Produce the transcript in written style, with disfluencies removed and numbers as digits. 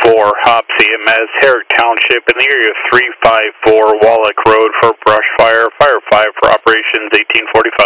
Hop CMS, Herrick Township, in the area of 354 Wallach Road for brush fire. Fire 5 for operations 1845.